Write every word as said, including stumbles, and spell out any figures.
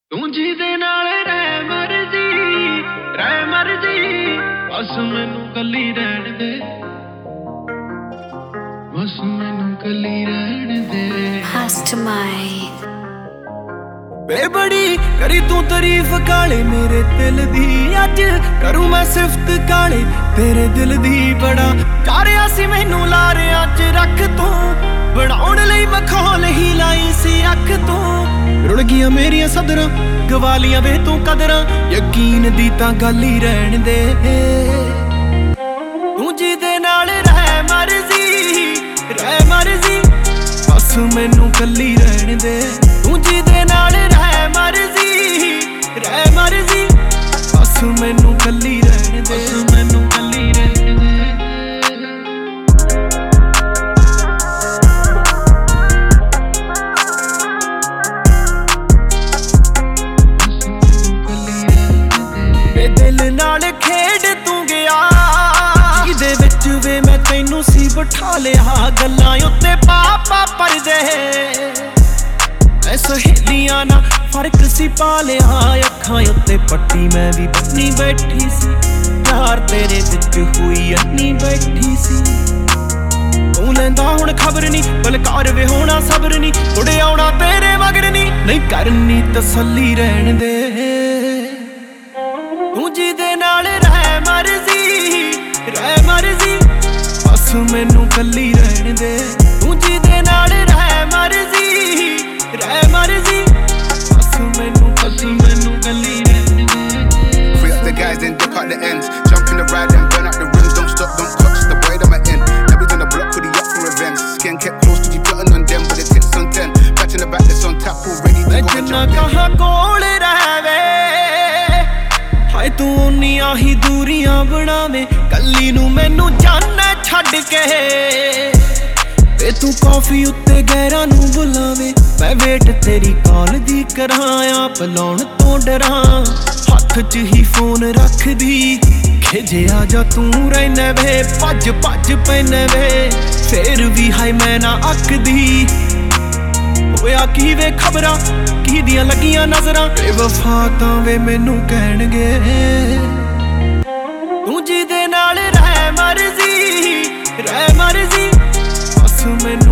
ਤੂੰ ਜਿਹਦੇ ਨਾਲ ਰਹਿ ਮਰਜੀ ਰਹਿ ਮਰਜੀ ਬਸ ਮੈਨੂੰ ਕੱਲੀ ਰਹਿਣ ਦੇ ਬਸ ਮੈਨੂੰ ਕੱਲੀ ਰਹਿਣ ਦੇ Mastermind ਵੇ ਬੜੀ ਕਰੀ ਤੂੰ ਤਾਰੀਫ ਕਾਲੇ ਮੇਰੇ ਦਿਲ ਦੀ ਅੱਜ ਕਰੂ ਮੈਂ ਸਿਫਤ ਕਾਲੇ ਤੇਰੇ ਦਿਲ ਦੀ ਬੜਾ ਚਾਰਿਆ ਸੀ ਮੈਨੂੰ ਲਾਰਿਆਂ ਚ ਰੱਖ ਤੂੰ ਬਣਾਉਣ ਲਈ ਮਖੌਲ ਹੀ ਲਾਈ ਸੀ ਅੱਖ ਤੂੰ ਰੁੜ ਗਈਆਂ ਮੇਰੀਆਂ ਸਦਰਾਂ ਗਵਾਲੀਆਂ ਵੇ ਤੂੰ ਕਦਰਾਂ ਯਕੀਨ ਦੀ ਤਾਂ ਗੱਲ ਹੀ ਰਹਿਣ ਦੇ ਤੂੰ ਜਿਹਦੇ ਨਾਲ ਰਹਿ ਮਰਜੀ ਰਹਿ ਮਰਜੀ ਬਸ ਮੈਨੂੰ ਕੱਲੀ ਰਹਿਣ ਦੇ ਤੂੰ ਜਿਹਦੇ ਨਾਲ ਰਹਿ ਮਰਜੀ ਰਹਿ ਮਰਜੀ ਬਸ ਮੈਨੂੰ ਕੱਲੀ ਰਹਿਣ ਦੇ ਬਸ ਮੈਨੂੰ ਕੱਲੀ ਰਹਿਣ ਦੇ ਵੇ ਦਿਲ ਨਾਲ ਖੇਡ ਤੂੰ ਗਿਆ ਜਿਹਦੇ ਵਿੱਚ ਵੇ ਮੈਂ ਤੈਨੂੰ ਸੀ ਬਿਠਾ ਲਿਆ ਗੱਲਾਂ ਉੱਤੇ ਪਾਪਾ ਪਰਦੇ ਐ ਸਹੇਲੀਆਂ ਨਾ ਫਰਕ ਸੀ ਪਾ ਲਿਆ ਅੱਖਾਂ ਉੱਤੇ ਪੱਟੀ ਮੈਂ ਵੀ ਬੰਨੀ ਬੈਠੀ ਸੀ ਯਾਰ ਤੇਰੇ ਵਿੱਚ ਹੋਈ ਅੰਨੀ ਬੈਠੀ ਸੀ ਤੂੰ ਲੈਂਦਾ ਹੁਣ ਖਬਰ ਨਹੀਂ ਬਲਕਾਰ ਵੇ ਹੋਣਾ ਸਬਰ ਨਹੀਂ ਉੜੇ ਆਉਣਾ ਤੇਰੇ ਮਗਰ ਨਹੀਂ ਨਹੀਂ ਕਰਨੀ ਤਸੱਲੀ ਰਹਿਣ ਦੇ ਤੂੰ ਜਿਹਦੇ ਨਾਲ ਰਹਿ ਮਰਜੀ ਰਹਿ ਮਰਜੀ ਬਸ ਮੈਨੂੰ ਕੱਲੀ ਰਹਿਣ ਦੇ ਤੂੰ ਜਿਹਦੇ ਨਾਲ ਰਹਿ ਮਰਜੀ ਰਹਿ ਮਰਜੀ ਬਸ ਮੈਨੂੰ ਬਸ ਮੈਨੂੰ ਕੱਲੀ ਰਹਿਣ ਦੇ Free up the guys, then dip out the ends. Jump in the ride and burn out the rims. Don't stop, don't clutch the boy that I'm in. Now we on the block with the yacht for revenge. Skin kept close to you plotting on them, but the tits on ten. Back in the back, that's on tap, all ready to go and ਜਿੰਨਾ jump in. ਕਹਾਂ ਕੋਲ ਰਹਿਵੇ ਹਾਏ ਤੂੰ ਉਨੀਆਂ ਹੀ ਦੂਰੀਆਂ ਬਣਾਵੇਂ ਕੱਲੀ ਨੂੰ ਮੈਨੂੰ ਜਾਣੇ ਛੱਡ ਕੇ ਵੇ ਤੂੰ ਕਾਫੀ ਉੱਤੇ ਗਹਿਰਾਂ ਨੂੰ ਬੁਲਾਵੇਂ ਮੈਂ ਵੇਟ ਤੇਰੀ ਕਾਲ ਦੀ ਕਰਾਂ ਆਪ ਲਾਉਣ ਤੋਂ ਡਰਾਂ ਹੱਥ 'ਚ ਹੀ ਫੋਨ ਰੱਖਦੀ ਖਿਜਿਆ ਜਾ ਤੂੰ ਰਹਿਨੇ ਵੇ ਭੱਜ ਭੱਜ ਪੈਨੇ ਵੇ ਫੇਰ ਵੀ ਹਾਏ ਮੈਂ ਨਾ ਅੱਕਦੀ ਹੋਇਆ ਕੀ ਵੇ ਖਬਰਾਂ ਕੀ ਦੀਆਂ ਲੱਗੀਆਂ ਨਜ਼ਰਾਂ ਬੇਵਫਾ ਤਾਂ ਵੇ ਮੈਨੂੰ ਕਹਿਣਗੇ ਤੂੰ ਜਿਹਦੇ ਨਾਲ ਰਹਿ ਮਰਜੀ ਰਹਿ ਮਰਜੀ ਬਸ ਮੈਨੂੰ